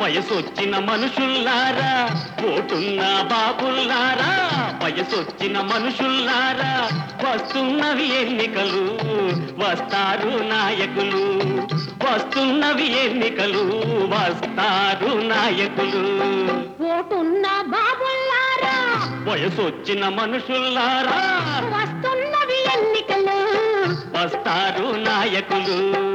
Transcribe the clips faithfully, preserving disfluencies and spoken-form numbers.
వయసొచ్చిన మనుషుల్లారా, ఓటున్న బాబుల్లారా, వయసొచ్చిన మనుషుల్లారా, వస్తున్నవి ఎన్నికలు, వస్తారు నాయకులు, వస్తున్నవి ఎన్నికలు, వస్తారు నాయకులు. ఓటున్న బాబుల్లారా, వయసొచ్చిన మనుషుల్లారా, వస్తున్నవి ఎన్నికలు, వస్తారు నాయకులు.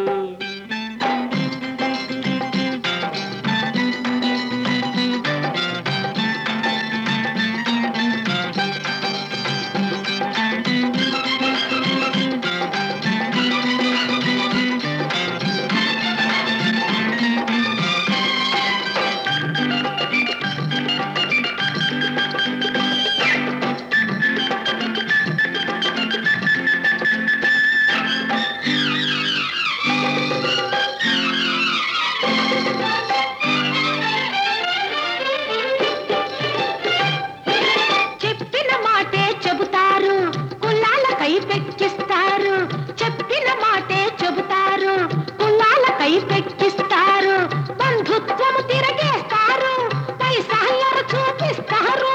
పెక్కిస్తారు, చెప్పిన మాటే చెబుతారు, కులాలకై పెక్కిస్తారు, బంధుత్వము తిరగేస్తారు, పైసాయరు చూపిస్తారు.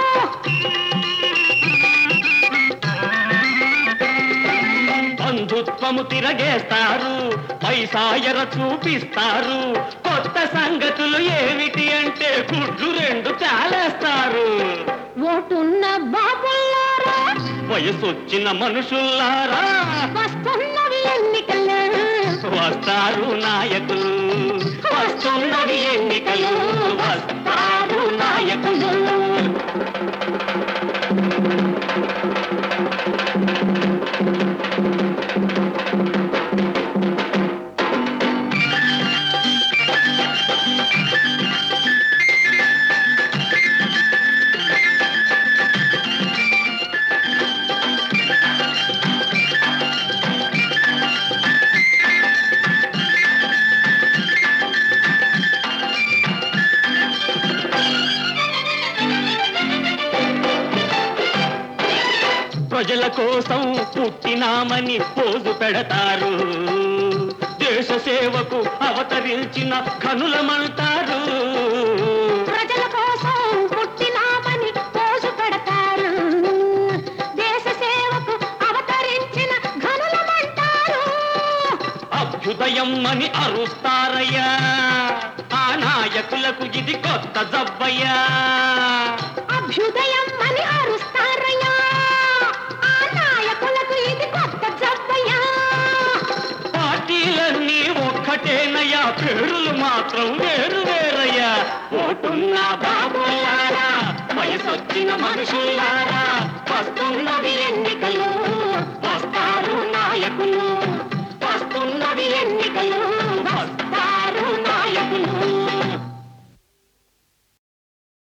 బంధుత్వము తిరగేస్తారు, పైసాయర చూపిస్తారు. కొత్త సంగతులు ఏమిటి అంటే గుడ్లు రెండు చాలేస్తారు. ఓటున్న బాబుల్లారా, వయసొచ్చిన మనుషుల్లారా, వస్తున్నవి ఎన్నికలు, వస్తారు నాయకులు, వస్తున్నవి ఎన్నికలు, వస్తారు నాయకులు. ప్రజల కోసం పుట్టినామని పోజు పెడతారు, దేశ సేవకు అవతరించిన ఘనులమంటారు. ప్రజల కోసం పుట్టినామని పోజు పెడతారు, దేశ సేవకు అవతరించిన ఘనులమంటారు. అభ్యుదయం అని అరుస్తారయ్యా, ఆ నాయకులకు ఇది కొత్త జబ్బయ్యా. అభ్యుదయం అని అరుస్తారయ్యా, ఆ నాయకులకు ఇది కొత్త జబ్బయ్యా. పార్టీలన్నీ ఒక్కటేనయ్యా, పేరులు మాత్రం వేరు వేరయ్యా. ఓటున్న బాబులారా, వయసొచ్చిన మనుషులారా, వస్తున్నవి ఎన్నికలు, వస్తారు నాయకులు.